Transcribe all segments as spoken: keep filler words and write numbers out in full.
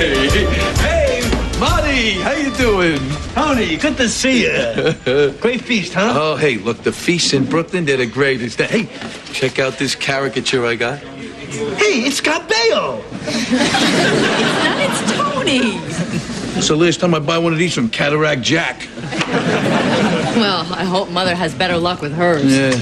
Hey, hey, Marty, how you doing? Tony, good to see you. Great feast, huh? Oh, hey, look, the feasts in Brooklyn, they're the greatest. Hey, check out this caricature I got. Hey, it's Scarpeo. It's Tony. It's the last time I buy one of these from Cataract Jack. Well, I hope Mother has better luck with hers. Yeah.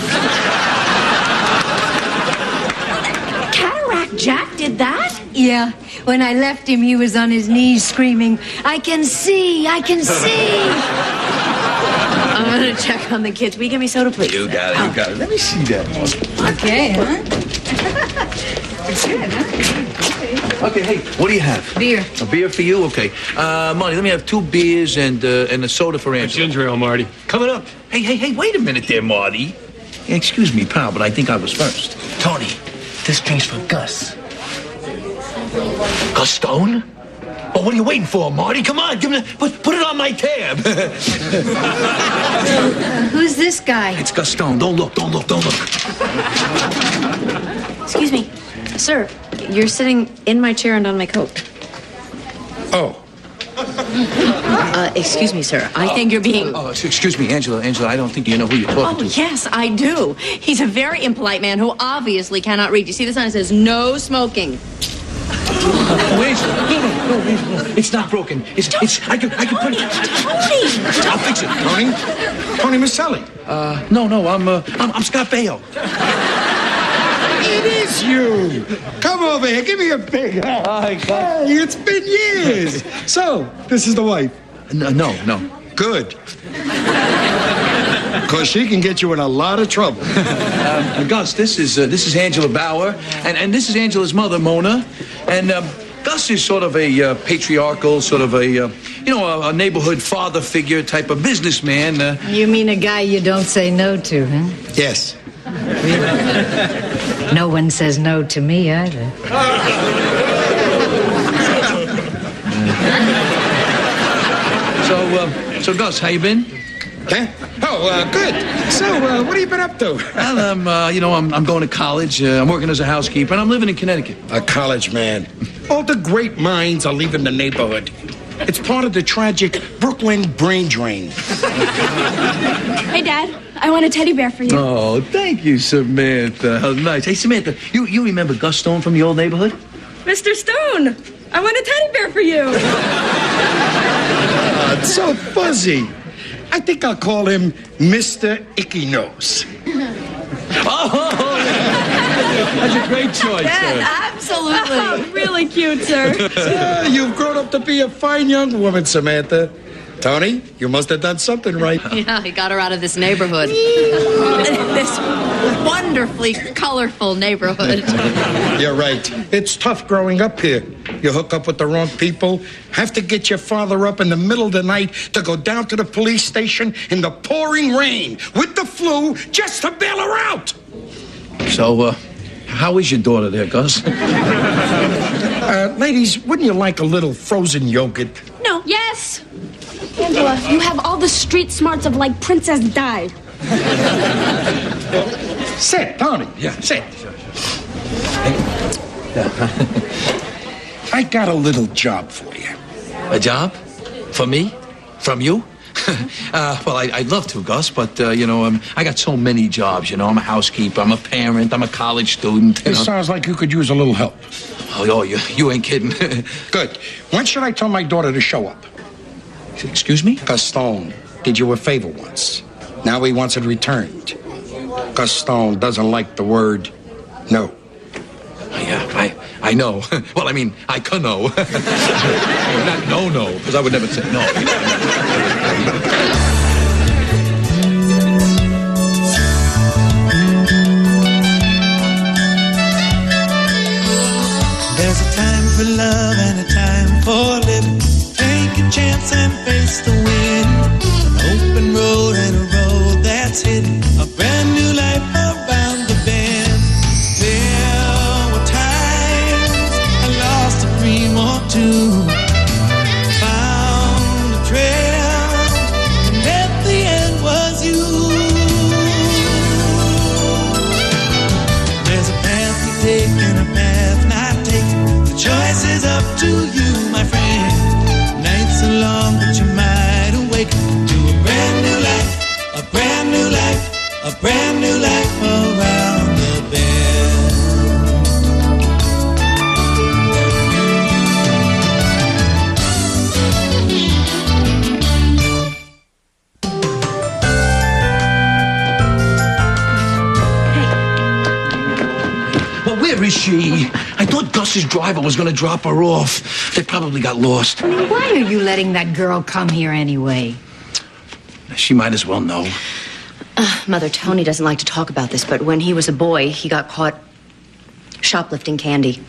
Cataract Jack did that? Yeah. When I left him, he was on his knees screaming, I can see, I can see. I'm going to check on the kids. Will you give me soda, please? You got it, you got it. Let me see that. Okay, huh? It's good, huh? Okay, hey, what do you have? Beer. A beer for you? Okay. Uh, Marty, let me have two beers and uh, and a soda for Angela. Ginger ale, Marty. Coming up. Hey, hey, hey, wait a minute there, Marty. Excuse me, pal, but I think I was first. Tony, this drink's for Gus. Gus Stone? Well, what are you waiting for, Marty? Come on, give me, put, put it on my tab. Uh, who's this guy? It's Gus Stone. Don't look, don't look, don't look. Excuse me. Sir, you're sitting in my chair and on my coat. Oh. Uh, excuse me, sir. I think you're being... Oh, excuse me, Angela. Angela, I don't think you know who you're talking Oh, to. yes, I do. He's a very impolite man who obviously cannot read. You see the sign that says no smoking. Oh, Angela, no, no, no, Angela, no. It's not broken. It's, it's, I can, I can put it. Tony! I'll fix it. Tony? Tony Maselli. Uh, no, no, I'm, uh, I'm, I'm Scott Baio. It is you. Come over here. Give me a big hug. Hi, Hey, it's been years. So, this is the wife. No, no, no. Good. Because she can get you in a lot of trouble. Uh, Gus, this is uh, this is Angela Bauer, and, and this is Angela's mother, Mona. And um, Gus is sort of a uh, patriarchal, sort of a, uh, you know, a, a neighborhood father figure type of businessman. Uh, You mean a guy you don't say no to, huh? Yes. No one says no to me either. so, uh, so Gus, how you been? Huh? Oh, uh, good. So, uh, what have you been up to? Well, um, uh, you know, I'm, I'm going to college. Uh, I'm working as a housekeeper, and I'm living in Connecticut. A college man. All the great minds are leaving the neighborhood. It's part of the tragic Brooklyn brain drain. Hey, Dad. I want a teddy bear for you. Oh, thank you, Samantha. How nice. Hey, Samantha, you, you remember Gus Stone from the old neighborhood? Mister Stone, I want a teddy bear for you. Uh, it's so fuzzy. I think I'll call him Mister Icky Nose. Oh, that's a great choice, sir. Absolutely. Oh, really cute, sir. Uh, you've grown up to be a fine young woman, Samantha. Tony, you must have done something right. Yeah, he got her out of this neighborhood. This wonderfully colorful neighborhood. You're right. It's tough growing up here. You hook up with the wrong people, have to get your father up in the middle of the night to go down to the police station in the pouring rain with the flu just to bail her out. So, uh, how is your daughter there, Gus? Uh, ladies, wouldn't you like a little frozen yogurt? No. Yes. Angela, you have all the street smarts of, like, Princess Di. Sit, Tony. Yeah. Sit. I got a little job for you. A job? For me? From you? uh, well, I, I'd love to, Gus, but, uh, you know, um, I got so many jobs, you know. I'm a housekeeper, I'm a parent, I'm a college student. You This know. sounds like you could use a little help. Oh, oh you, you ain't kidding. Good. When should I tell my daughter to show up? Excuse me? Gaston did you a favor once. Now he wants it returned. Gaston doesn't like the word no. Oh, yeah, I, I know. Well, I mean, I can know. Not no, no, because I would never say no. There's a time for love and a time for living. Take a chance and face the wind. An open road and a road that's hidden. A brand new life around the bend. There were times I lost a dream or two. Found a trail, and at the end was you. There's a path to take and a path not taken. The choice is up to you. a brand new life around the bend. Where is she? I thought Gus's driver was going to drop her off. They probably got lost. Why are you letting that girl come here anyway? She might as well know. Uh, Mother, Tony doesn't like to talk about this, but when he was a boy, he got caught shoplifting candy.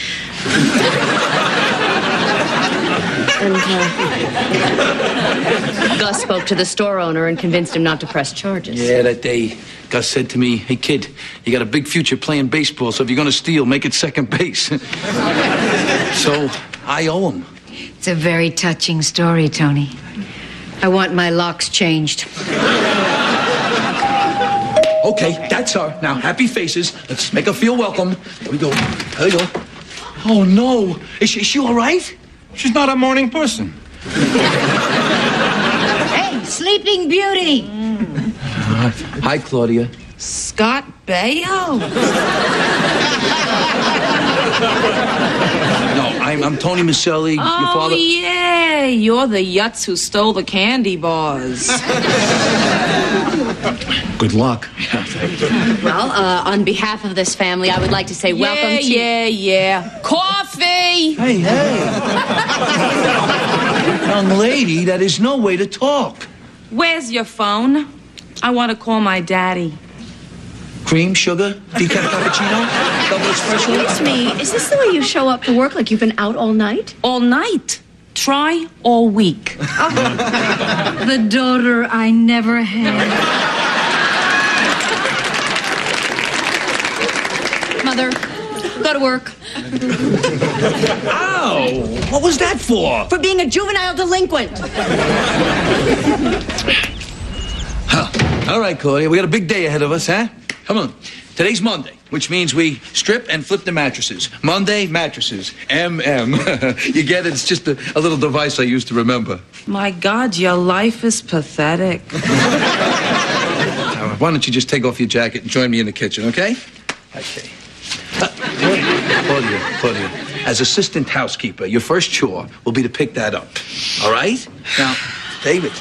And uh, Gus spoke to the store owner and convinced him not to press charges. Yeah, that day, Gus said to me, "Hey, kid, you got a big future playing baseball, so if you're going to steal, make it second base." So I owe him. It's a very touching story, Tony. I want my locks changed. Okay, that's her. Now, happy faces. Let's make her feel welcome. Here we go. Here we go. Oh, no. Is she, is she all right? She's not a morning person. Hey, Sleeping Beauty. Uh, hi, Claudia. Scott Baio? No, I'm, I'm Tony Maselli, Oh, your father. yeah, you're the yutz who stole the candy bars. Good luck. Well, uh, on behalf of this family, I would like to say welcome yeah, to... Yeah, yeah, Coffee! Hey, hey. Young lady, that is no way to talk. Where's your phone? I want to call my daddy. Cream, sugar, decaf cappuccino, double espresso. Excuse me, is this the way you show up to work, like you've been out all night? All night. Try all week. The daughter I never had. Mother, go to work. Ow! What was that for? For being a juvenile delinquent. Huh. All right, Claudia, we got a big day ahead of us, huh? Come on. Today's Monday, which means we strip and flip the mattresses. Monday, mattresses. M M. You get it? It's just a, a little device I used to remember. My God, your life is pathetic. Uh, why don't you just take off your jacket and join me in the kitchen, okay? Okay. Uh, Claudia, Claudia, as assistant housekeeper, your first chore will be to pick that up. All right? Now, David.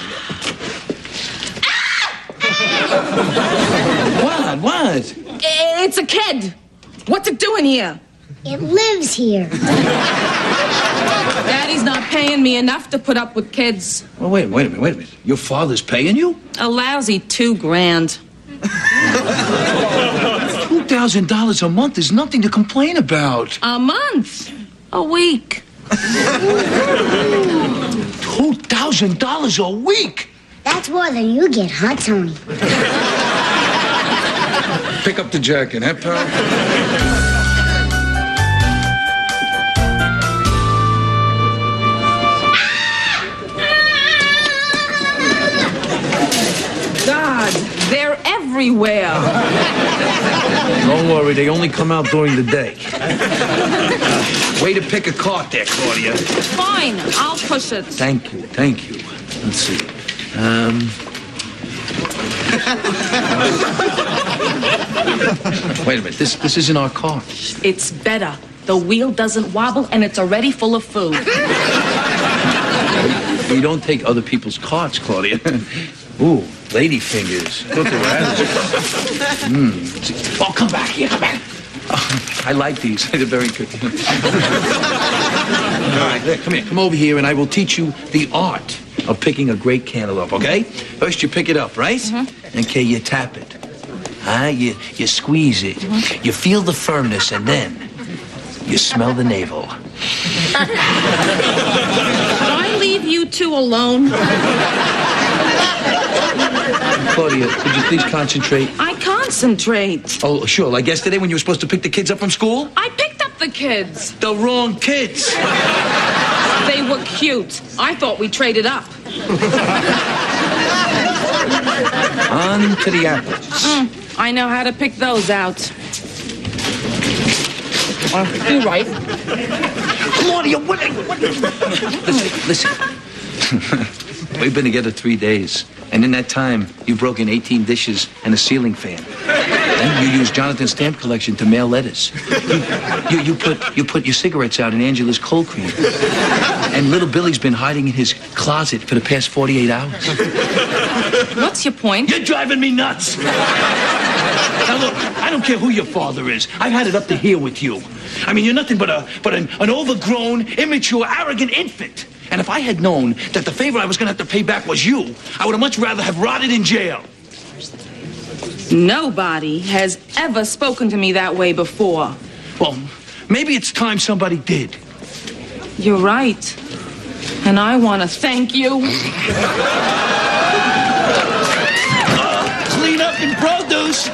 What? What? It's a kid. What's it doing here? It lives here. Daddy's not paying me enough to put up with kids. Well, wait, wait a minute, wait a minute. Your father's paying you? A lousy two grand. Two thousand dollars a month is nothing to complain about. A month. A week. Two thousand dollars a week. That's more than you get, huh, Tony? Pick up the jacket, huh, pal? God, they're everywhere. Don't worry, they only come out during the day. Way to pick a cart there, Claudia. Fine, I'll push it. Thank you, thank you. Let's see. Um... Wait a minute, this this isn't our car. It's better. The wheel doesn't wobble and it's already full of food. We don't take other people's carts, Claudia. Ooh, lady fingers. Look around. Mm. Oh, come back here, come back. Oh, I like these. They're very good. All right, there, come here. Come over here, and I will teach you the art of picking a great cantaloupe, okay? First, you pick it up, right? Mm-hmm. Okay, you tap it. Huh? You, you squeeze it. Mm-hmm. You feel the firmness, and then you smell the navel. Can I leave you two alone? Claudia, could you please concentrate? I concentrate. Oh, sure. Like yesterday when you were supposed to pick the kids up from school? I picked up the kids. The wrong kids. They were cute. I thought we traded up. On to the apples. Mm, I know how to pick those out. Uh, you're right. Claudia, what? what listen, listen. We've been together three days. And in that time, you've broken eighteen dishes and a ceiling fan. And you used Jonathan's stamp collection to mail letters. You, you, you, put, you put your cigarettes out in Angela's cold cream. And little Billy's been hiding in his closet for the past forty-eight hours. What's your point? You're driving me nuts. Now, look, I don't care who your father is. I've had it up to here with you. I mean, you're nothing but a but an, an overgrown, immature, arrogant infant. And if I had known that the favor I was going to have to pay back was you, I would have much rather have rotted in jail. Nobody has ever spoken to me that way before. Well, maybe it's time somebody did. You're right. And I want to thank you. uh, clean up and produce.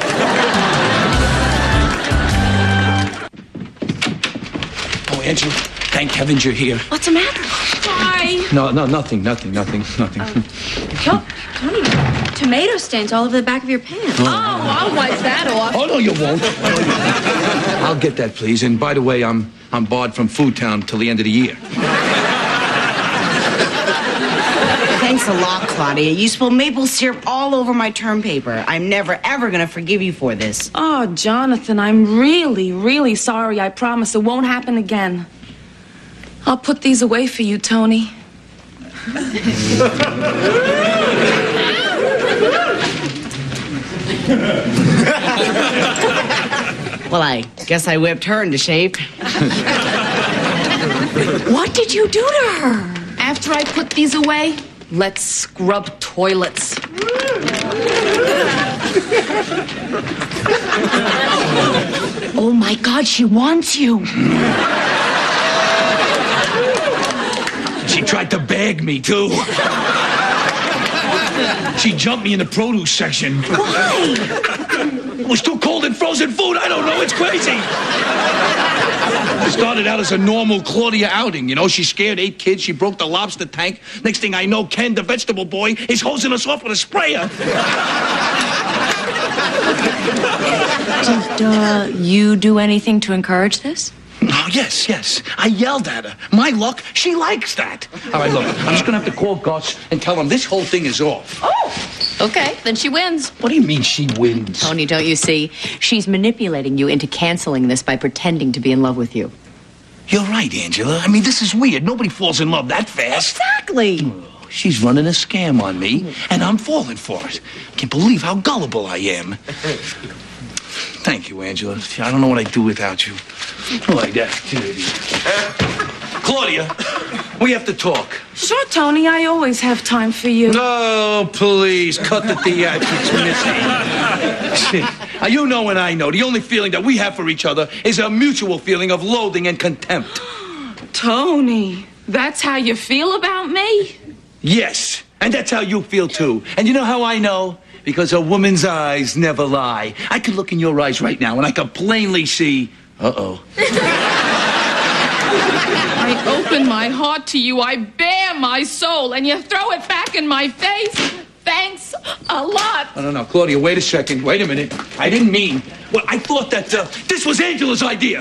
Oh, Angela, thank heavens you're here. What's the matter? Hi. No, no, nothing, nothing, nothing, nothing. Uh, Tony, tomato stains all over the back of your pants. Oh, I'll wipe that off. Oh, no, you won't. I'll get that, please. And by the way, I'm I'm barred from Food Town till the end of the year. Thanks a lot, Claudia. You spilled maple syrup all over my term paper. I'm never, ever going to forgive you for this. Oh, Jonathan, I'm really, really sorry. I promise it won't happen again. I'll put these away for you, Tony. Well, I guess I whipped her into shape. What did you do to her? After I put these away, let's scrub toilets. Oh, my God, she wants you. She tried to bag me, too. She jumped me in the produce section. Why? It was too cold and frozen food. I don't know. It's crazy. It started out as a normal Claudia outing. You know, she scared eight kids. She broke the lobster tank. Next thing I know, Ken, the vegetable boy, is hosing us off with a sprayer. Did uh, you do anything to encourage this? Oh, yes, yes. I yelled at her. My luck, she likes that. All right, look, I'm just going to have to call Gus and tell him this whole thing is off. Oh, okay. Then she wins. What do you mean she wins? Tony, don't you see? She's manipulating you into canceling this by pretending to be in love with you. You're right, Angela. I mean, this is weird. Nobody falls in love that fast. Exactly. Oh, she's running a scam on me, and I'm falling for it. I can't believe how gullible I am. Thank you, Angela. I don't know what I'd do without you. Like that, Claudia, we have to talk. Sure, Tony. I always have time for you. Oh, please, cut the theatrics, Missy. Now, you know and I know, the only feeling that we have for each other is a mutual feeling of loathing and contempt. Tony, that's how you feel about me? Yes, and that's how you feel, too. And you know how I know? Because a woman's eyes never lie. I could look in your eyes right now, and I could plainly see... Uh-oh. I open my heart to you, I bare my soul, and you throw it back in my face. Thanks a lot. No, no, no, Claudia, wait a second. Wait a minute. I didn't mean... Well, I thought that uh, this was Angela's idea.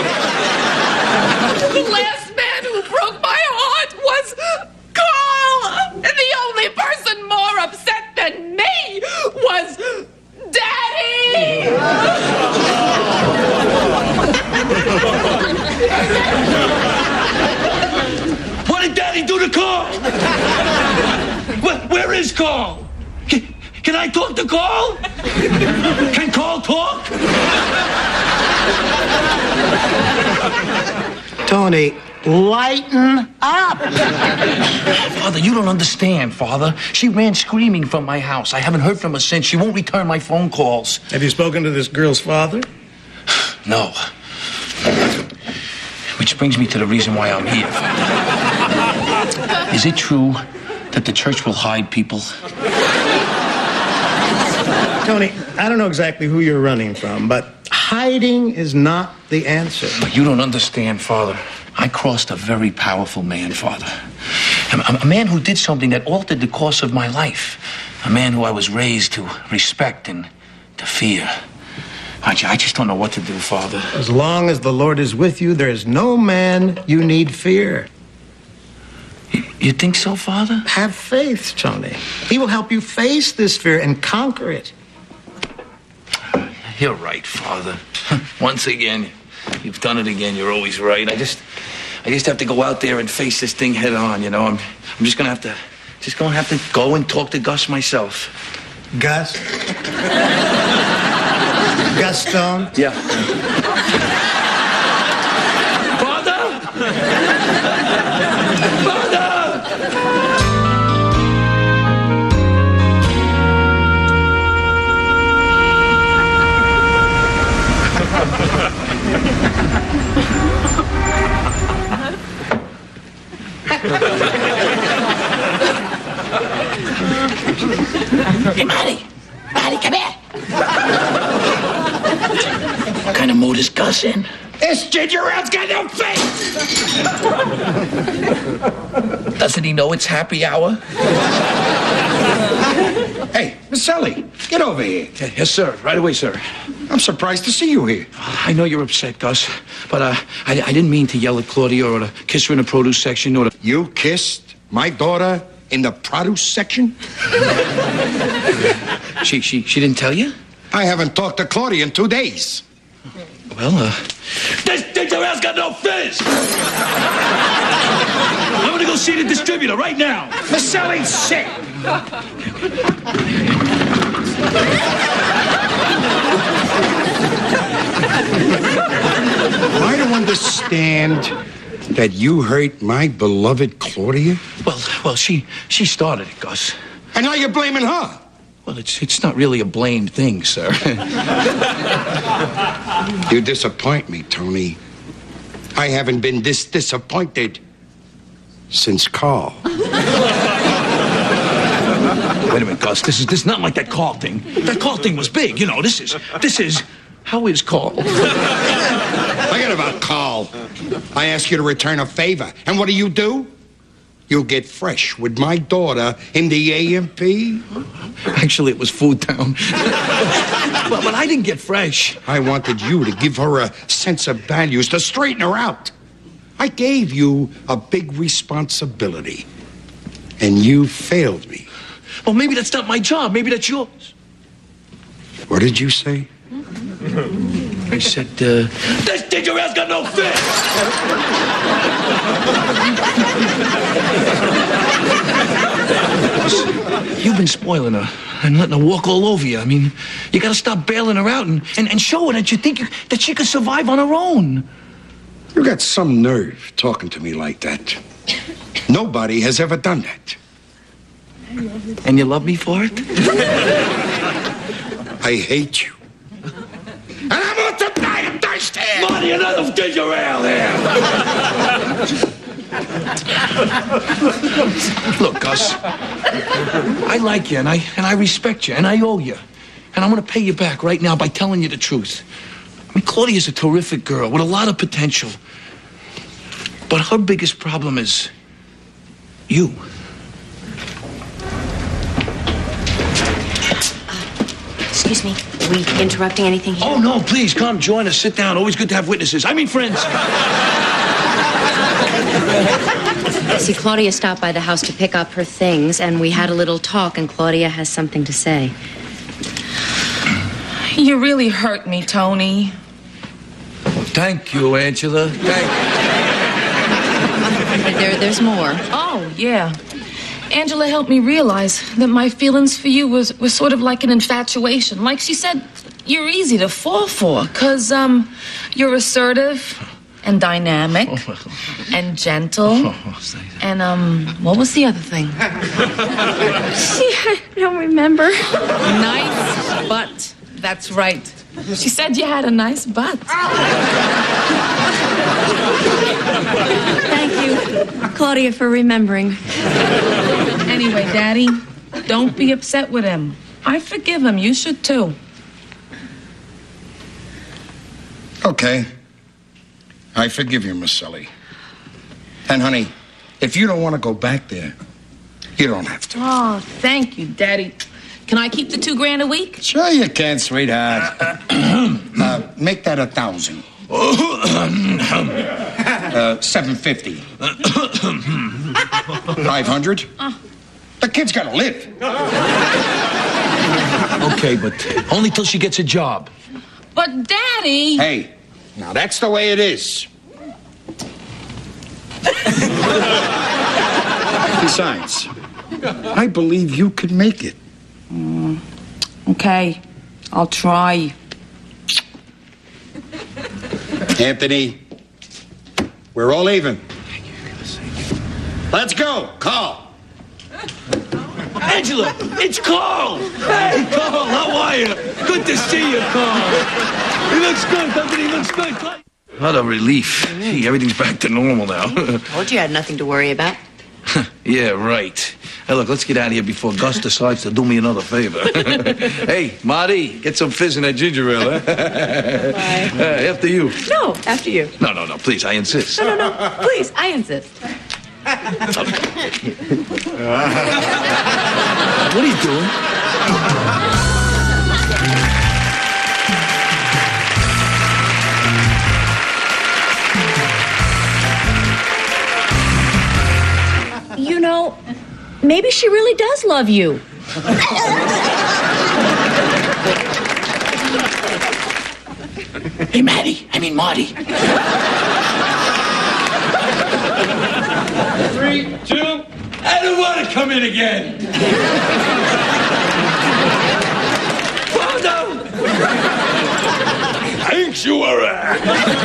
The last man who broke my heart was Carl. And the only person more upset than me was Daddy. What did Daddy do to Carl? where, where is Carl? Can, can I talk to Carl? Can Carl talk? Tony, lighten up. Father, you don't understand, Father. She ran screaming from my house. I haven't heard from her since. She won't return my phone calls. Have you spoken to this girl's father? No. Which brings me to the reason why I'm here. Is it true that the church will hide people? Tony, I don't know exactly who you're running from, but hiding is not the answer. But you don't understand, Father. I crossed a very powerful man, Father. A, a man who did something that altered the course of my life. A man who I was raised to respect and to fear. I, I just don't know what to do, Father. As long as the Lord is with you, there is no man you need fear. You think so, Father? Have faith, Tony. He will help you face this fear and conquer it. You're right, Father. Once again, you've done it again. You're always right. I just, I just have to go out there and face this thing head on. You know, I'm, I'm just gonna have to, just gonna have to go and talk to Gus myself. Gus? Gus Stone? Yeah. Father! Father! Hey, Marty. Marty, come here. What kind of mood is Gus in? This ginger ale's got no face! Doesn't he know it's happy hour? Hey, Miss Sally, get over here. Yes, sir. Right away, sir. I'm surprised to see you here. I know you're upset, Gus, but uh, I, I didn't mean to yell at Claudia or to kiss her in the produce section or to... You kissed my daughter in the produce section? She, she, she didn't tell you? I haven't talked to Claudia in two days. Well, uh... This ginger ale's got no fizz! I'm gonna go see the distributor right now. Miss Sally's sick. I don't understand that you hurt my beloved Claudia. Well, well, she she started it, Gus. And now you're blaming her. Well, it's it's not really a blamed thing, sir. You disappoint me, Tony. I haven't been this disappointed since Carl. Wait a minute, Gus. This is this is not like that Carl thing. That Carl thing was big, you know. This is this is how is Carl? Forget about Carl. I ask you to return a favor, and what do you do? You get fresh with my daughter in the A M P. Actually, it was Food Town. but, but I didn't get fresh. I wanted you to give her a sense of values, to straighten her out. I gave you a big responsibility, and you failed me. Well, maybe that's not my job. Maybe that's yours. What did you say? I said, uh... This ginger ale's got no fit! You've been spoiling her and letting her walk all over you. I mean, you gotta stop bailing her out and, and, and show her that you think you, that she could survive on her own. You got some nerve talking to me like that. Nobody has ever done that. And you love me for it? I hate you. And I'm on to die of thirst here! Marty, another ginger ale here! Look, Gus, I like you, and I, and I respect you, and I owe you. And I'm gonna pay you back right now by telling you the truth. I mean, Claudia's a terrific girl with a lot of potential. But her biggest problem is you. Excuse me, are we interrupting anything here? Oh, no, please, come, join us, sit down. Always good to have witnesses. I mean friends. I see Claudia stopped by the house to pick up her things, and we had a little talk, and Claudia has something to say. You really hurt me, Tony. Thank you, Angela. Thank you. There, there's more. Oh, yeah. Angela helped me realize that my feelings for you was, was sort of like an infatuation. Like she said, you're easy to fall for, because um, you're assertive and dynamic and gentle. And, um, what was the other thing? Gee, I don't remember. Nice butt. That's right. She said you had a nice butt. Thank you, Claudia, for remembering. Anyway, Daddy, don't be upset with him. I forgive him. You should, too. Okay. I forgive you, Miss Sully. And, honey, if you don't want to go back there, you don't have to. Oh, thank you, Daddy. Can I keep the two grand a week? Sure you can, sweetheart. uh, make that a thousand. uh, seven fifty. Five hundred. The kid's gotta live. Okay, but only till she gets a job. But, Daddy... Hey, now that's the way it is. Besides, I believe you could make it. Mm, okay, I'll try. Anthony, we're all even. Let's go, Carl. Angela, it's Carl. Hey, Carl, how are you? Good to see you, Carl. He looks good, doesn't he? He looks good. What a relief. Gee, everything's back to normal now. Told you I had nothing to worry about. Yeah, right. Hey, look, let's get out of here before Gus decides to do me another favor. Hey, Marty, get some fizz in that ginger ale, huh? Bye. Uh, after you. No, after you. No, no, no, please, I insist. No, no, no. Please, I insist. What are you doing? You know, maybe she really does love you. Hey, Maddie. I mean, Marty. Three, two. I don't want to come in again. Father! Thanks, you are.